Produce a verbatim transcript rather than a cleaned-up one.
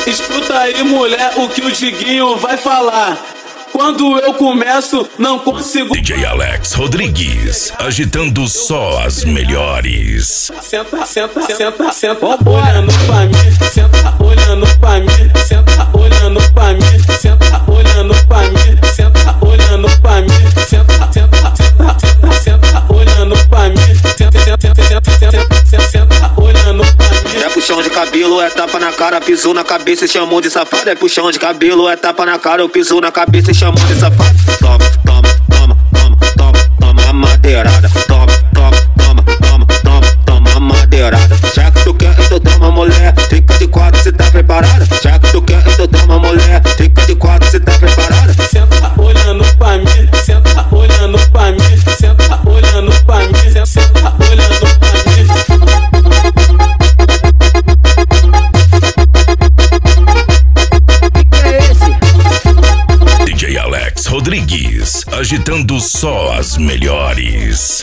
Escuta aí, mulher, o que o Diguinho vai falar. Quando eu começo, não consigo. D J Alex Rodrigues, agitando só as melhores. Senta, senta, senta, senta, olhando pra mim. Senta, olhando pra mim. Senta, olhando pra mim. Senta, olhando pra mim. Senta, olhando pra mim. Senta, senta, senta, senta, senta, olhando pra mim. Senta, senta, senta, senta, senta, senta, olhando pra mim. É puxão de cabelo, é tapa na cara, pisou na cabeça e chamou de safado. É puxão de cabelo, é tapa na cara, eu piso na cabeça e chamou de safado. Toma, toma, toma, toma, toma, toma a madeirada. Toma, toma, toma, toma, toma, toma a madeirada. Já que tu quer, então toma, mulher. Fica de quatro, cê tá preparada? Já que tu quer, então toma, mulher. Fica de quatro, cê tá preparada? Senta olhando pra mim, senta olhando pra mim, senta olhando pra mim, senta olhando pra mim. D J Alex Rodrigues, agitando só as melhores.